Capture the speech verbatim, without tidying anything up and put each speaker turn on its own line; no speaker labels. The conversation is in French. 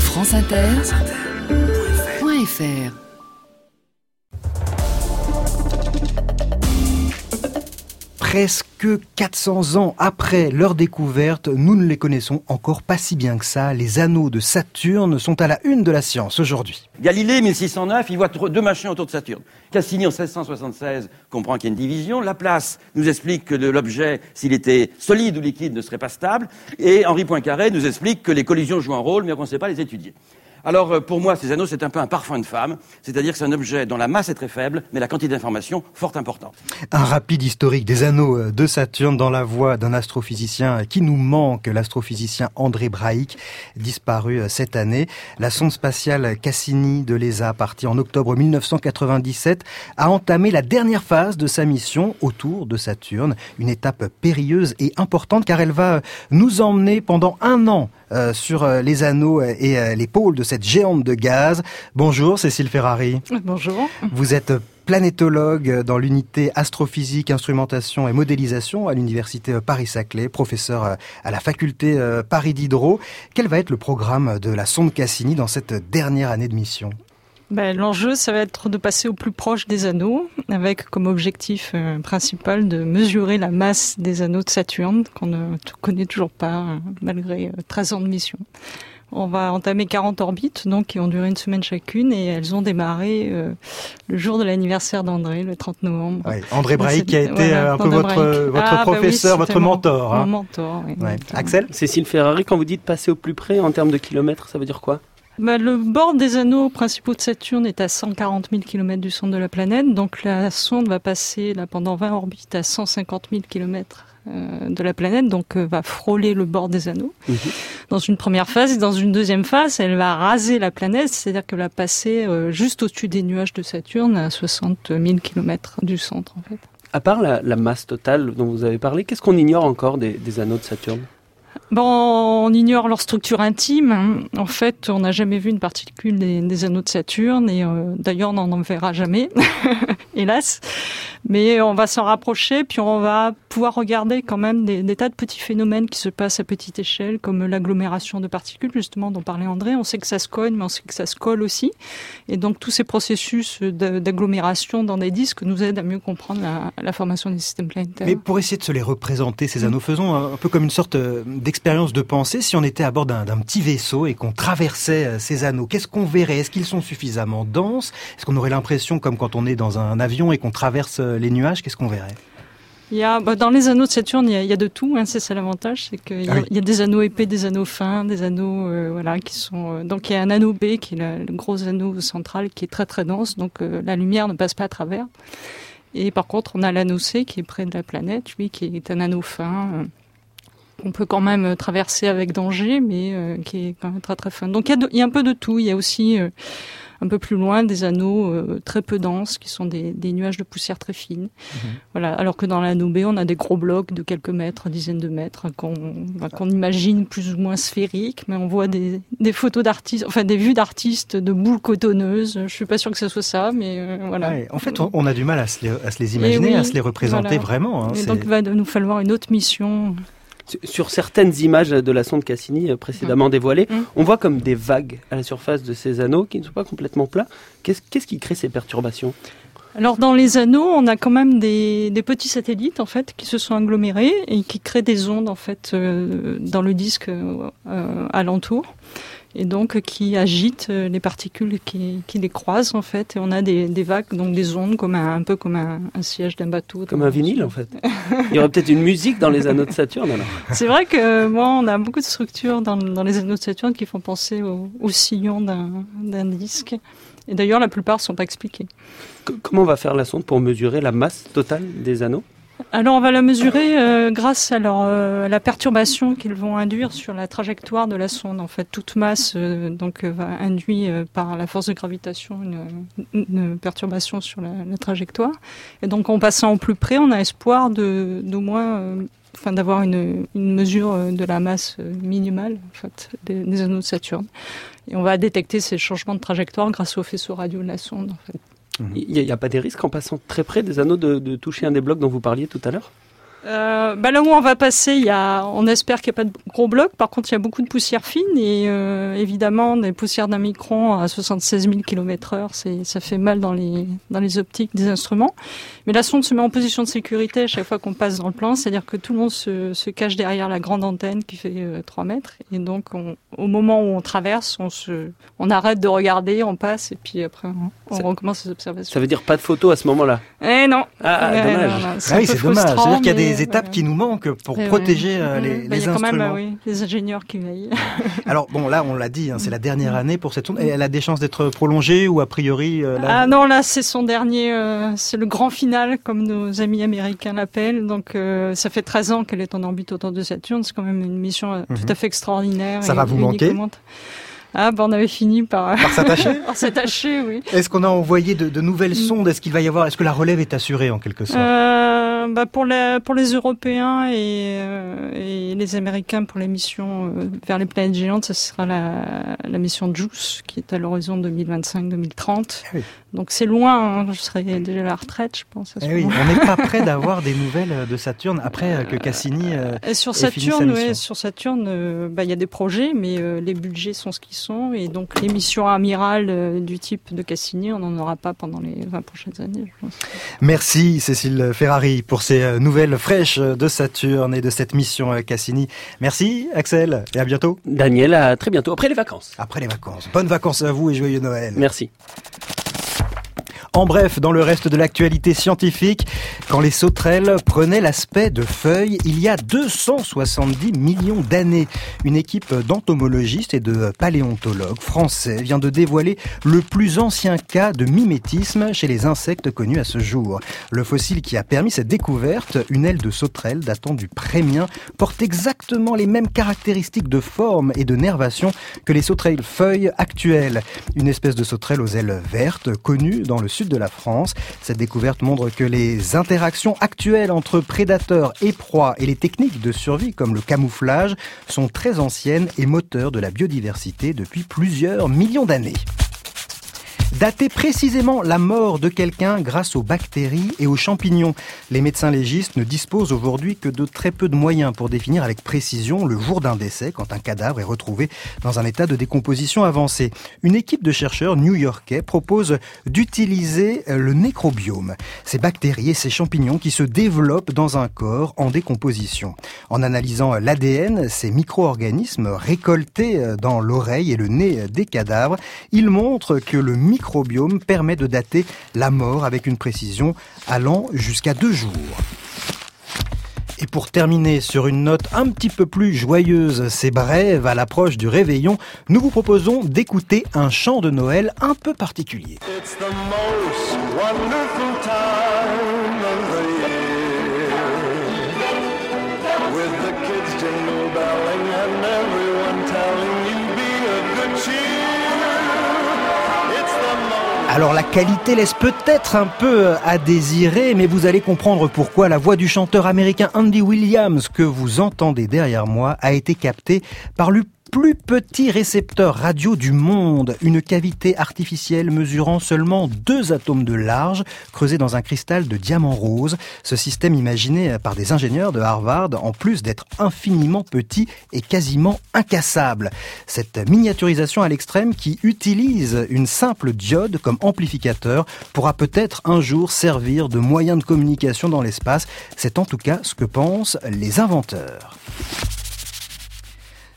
France Inter point F R.
Presque quatre cents ans après leur découverte, nous ne les connaissons encore pas si bien que ça. Les anneaux de Saturne sont à la une de la science aujourd'hui.
Galilée, mille six cent neuf, il voit deux machins autour de Saturne. Cassini, en seize cent soixante-seize, comprend qu'il y a une division. Laplace nous explique que l'objet, s'il était solide ou liquide, ne serait pas stable. Et Henri Poincaré nous explique que les collisions jouent un rôle, mais qu'on ne sait pas les étudier. Alors, pour moi, ces anneaux, c'est un peu un parfum de femme, c'est-à-dire que c'est un objet dont la masse est très faible, mais la quantité d'information fort importante.
Un rapide historique des anneaux de Saturne dans la voix d'un astrophysicien qui nous manque, l'astrophysicien André Braic, disparu cette année. La sonde spatiale Cassini de l'E S A, partie en octobre mille neuf cent quatre-vingt-dix-sept, a entamé la dernière phase de sa mission autour de Saturne. Une étape périlleuse et importante car elle va nous emmener pendant un an Euh, sur euh, les anneaux et euh, les pôles de cette géante de gaz. Bonjour Cécile Ferrari.
Bonjour.
Vous êtes planétologue dans l'unité astrophysique, instrumentation et modélisation à l'université Paris-Saclay, professeur à la faculté Paris Diderot. Quel va être le programme de la sonde Cassini dans cette dernière année de mission ?
Ben, l'enjeu, ça va être de passer au plus proche des anneaux, avec comme objectif euh, principal de mesurer la masse des anneaux de Saturne, qu'on ne connaît toujours pas, euh, malgré euh, treize ans de mission. On va entamer quarante orbites, donc, qui ont duré une semaine chacune, et elles ont démarré euh, le jour de l'anniversaire d'André, le trente novembre.
Oui, André Braic qui a été
voilà,
un peu votre, votre
ah,
professeur,
bah oui,
votre mentor.
Mon,
hein.
mon mentor, oui.
Ouais. Axel ?
Cécile Ferrari, quand vous dites passer au plus près en termes de kilomètres, ça veut dire quoi ?
Bah, le bord des anneaux principaux de Saturne est à cent quarante mille kilomètres du centre de la planète, donc la sonde va passer là, pendant vingt orbites à cent cinquante mille kilomètres euh, de la planète, donc euh, va frôler le bord des anneaux. Mmh. Dans une première phase, et dans une deuxième phase, elle va raser la planète, c'est-à-dire qu'elle va passer euh, juste au-dessus des nuages de Saturne à soixante mille kilomètres du centre en fait.
À part la, la masse totale dont vous avez parlé, qu'est-ce qu'on ignore encore des, des anneaux de Saturne ?
Bon, on ignore leur structure intime. En fait, on n'a jamais vu une particule des, des anneaux de Saturne et euh, d'ailleurs, on n'en verra jamais, hélas. Mais on va s'en rapprocher, puis on va pouvoir regarder quand même des, des tas de petits phénomènes qui se passent à petite échelle, comme l'agglomération de particules, justement, dont parlait André. On sait que ça se cogne, mais on sait que ça se colle aussi. Et donc, tous ces processus d'agglomération dans des disques nous aident à mieux comprendre la, la formation des systèmes planétaires.
Mais pour essayer de se les représenter, ces anneaux, faisons un peu comme une sorte d'expérience de pensée. Si on était à bord d'un, d'un petit vaisseau et qu'on traversait ces anneaux, qu'est-ce qu'on verrait ? Est-ce qu'ils sont suffisamment denses ? Est-ce qu'on aurait l'impression, comme quand on est dans un avion et qu'on traverse les nuages, qu'est-ce qu'on verrait ?
Il y a, bah, dans les anneaux de Saturne, il y a, il y a de tout. Hein, c'est ça l'avantage, c'est qu'il y a, ah oui. il y a des anneaux épais, des anneaux fins, des anneaux, euh, voilà, qui sont. Euh, donc il y a un anneau B qui est le, le gros anneau central qui est très très dense, donc euh, la lumière ne passe pas à travers. Et par contre, on a l'anneau C qui est près de la planète, lui, qui est un anneau fin. Euh, on peut quand même traverser avec danger, mais euh, qui est quand même très très fin. Donc il y a, de, il y a un peu de tout. Il y a aussi euh, un peu plus loin des anneaux euh, très peu denses, qui sont des, des nuages de poussière très fine. Mmh. Voilà. Alors que dans l'anneau B, on a des gros blocs de quelques mètres, dizaines de mètres, qu'on, bah, qu'on imagine plus ou moins sphériques, mais on voit des, des photos d'artistes, enfin des vues d'artistes de boules cotonneuses. Je suis pas sûre que ce soit ça, mais euh, voilà.
Ouais, en fait, on, on a du mal à se les, à se les imaginer, oui, à se les représenter voilà. vraiment. Hein,
Et
c'est...
donc, il va nous falloir une autre mission.
Sur certaines images de la sonde Cassini précédemment mmh. dévoilées, mmh. on voit comme des vagues à la surface de ces anneaux qui ne sont pas complètement plats. Qu'est-ce, qu'est-ce qui crée ces perturbations ?
Alors dans les anneaux, on a quand même des, des petits satellites en fait qui se sont agglomérés et qui créent des ondes en fait euh, dans le disque euh, alentour. Et donc qui agitent les particules qui, qui les croisent en fait, et on a des, des vagues, donc des ondes comme un, un peu comme un, un siège d'un bateau.
Comme un vinyle en fait. Il y aurait peut-être une musique dans les anneaux de Saturne alors.
C'est vrai que moi on a beaucoup de structures dans, dans les anneaux de Saturne qui font penser au, au sillon d'un, d'un disque. Et d'ailleurs la plupart sont pas expliquées.
Comment on va faire la sonde pour mesurer la masse totale des anneaux ?
Alors on va la mesurer euh, grâce à, leur, euh, à la perturbation qu'ils vont induire sur la trajectoire de la sonde. En fait, toute masse euh, donc euh, va induire euh, par la force de gravitation une, une perturbation sur la, la trajectoire. Et donc en passant au plus près, on a espoir de d'au moins, euh, enfin d'avoir une, une mesure de la masse minimale en fait des, des anneaux de Saturne. Et on va détecter ces changements de trajectoire grâce au faisceau radio de la sonde en fait.
Il n'y a, a pas des risques en passant très près des anneaux de, de toucher un des blocs dont vous parliez tout à l'heure ?
Euh, bah là où on va passer, il y a, on espère qu'il n'y a pas de gros blocs. Par contre, il y a beaucoup de poussière fine et euh, évidemment des poussières d'un micron à soixante-seize mille kilomètres heure, c'est, ça fait mal dans les dans les optiques des instruments. Mais la sonde se met en position de sécurité à chaque fois qu'on passe dans le plan, c'est-à-dire que tout le monde se, se cache derrière la grande antenne qui fait euh, trois mètres et donc on, au moment où on traverse, on se, on arrête de regarder, on passe et puis après on, on
ça,
recommence les observations.
Ça veut dire pas de photos à ce moment-là?
Eh non.
Ah,
eh,
dommage.
Non, non, c'est
ah oui,
c'est
dommage. C'est-à-dire qu'il y a des
mais,
étapes
voilà.
qui nous manquent pour
Et
protéger
ouais.
euh, les,
mmh. bah,
les
y a quand
instruments.
même, oui, les ingénieurs qui veillent.
Alors bon, là, on l'a dit, hein, c'est la dernière année pour cette sonde. Et elle a des chances d'être prolongée ou a priori euh, là...
Ah non, là c'est son dernier, euh, c'est le grand final comme nos amis américains l'appellent. Donc euh, ça fait treize ans qu'elle est en orbite autour de Saturne. C'est quand même une mission euh,
Mhm.
tout à fait extraordinaire.
Ça
et
va vous manquer?
uniquement... Ah ben on avait fini par,
Par s'attacher
par s'attacher, oui.
Est-ce qu'on a envoyé de, de nouvelles sondes? Est-ce qu'il va y avoir, est-ce que la relève est assurée en quelque sorte?
Euh, bah pour les pour les Européens et, euh, et les Américains pour les missions euh, vers les planètes géantes, ce sera la la mission JUICE qui est à l'horizon deux mille vingt-cinq deux mille trente.
Ah oui.
Donc c'est loin, hein, je serai déjà à la retraite, je pense. À ce
Eh oui,
moment.
on n'est pas près d'avoir des nouvelles de Saturne après euh, que Cassini euh,
Et sur
ait fini sa
Saturne,
mission.
ouais, sur Saturne, euh, bah il y a des projets, mais euh, les budgets sont ce qu'ils sont, et donc les missions amirales euh, du type de Cassini, on n'en aura pas pendant les vingt prochaines années, je pense.
Merci Cécile Ferrari pour ces euh, nouvelles fraîches de Saturne et de cette mission euh, Cassini. Merci Axel et à bientôt.
Daniel, à très bientôt, après les vacances.
Après les vacances. Bonnes vacances à vous et joyeux Noël.
Merci.
En bref, dans le reste de l'actualité scientifique, quand les sauterelles prenaient l'aspect de feuilles il y a deux cent soixante-dix millions d'années, une équipe d'entomologistes et de paléontologues français vient de dévoiler le plus ancien cas de mimétisme chez les insectes connus à ce jour. Le fossile qui a permis cette découverte, une aile de sauterelle datant du Prémien, porte exactement les mêmes caractéristiques de forme et de nervation que les sauterelles feuilles actuelles. Une espèce de sauterelle aux ailes vertes, connue dans le sud de la France. Cette découverte montre que les interactions actuelles entre prédateurs et proies et les techniques de survie comme le camouflage sont très anciennes et moteurs de la biodiversité depuis plusieurs millions d'années. Dater précisément la mort de quelqu'un grâce aux bactéries et aux champignons. Les médecins légistes ne disposent aujourd'hui que de très peu de moyens pour définir avec précision le jour d'un décès quand un cadavre est retrouvé dans un état de décomposition avancé. Une équipe de chercheurs new-yorkais propose d'utiliser le nécrobiome, ces bactéries et ces champignons qui se développent dans un corps en décomposition. En analysant l'A D N, ces micro-organismes récoltés dans l'oreille et le nez des cadavres, ils montrent que le microbiome permet de dater la mort avec une précision allant jusqu'à deux jours. Et pour terminer sur une note un petit peu plus joyeuse, c'est brève, à l'approche du réveillon, nous vous proposons d'écouter un chant de Noël un peu particulier.
It's the most wonderful time of the year, with the kids jingle belling and everyone telling you be of good cheer.
Alors la qualité laisse peut-être un peu à désirer, mais vous allez comprendre pourquoi la voix du chanteur américain Andy Williams que vous entendez derrière moi a été captée par le plus petit récepteur radio du monde, une cavité artificielle mesurant seulement deux atomes de large, creusée dans un cristal de diamant rose. Ce système imaginé par des ingénieurs de Harvard, en plus d'être infiniment petit et quasiment incassable. Cette miniaturisation à l'extrême qui utilise une simple diode comme amplificateur pourra peut-être un jour servir de moyen de communication dans l'espace. C'est en tout cas ce que pensent les inventeurs.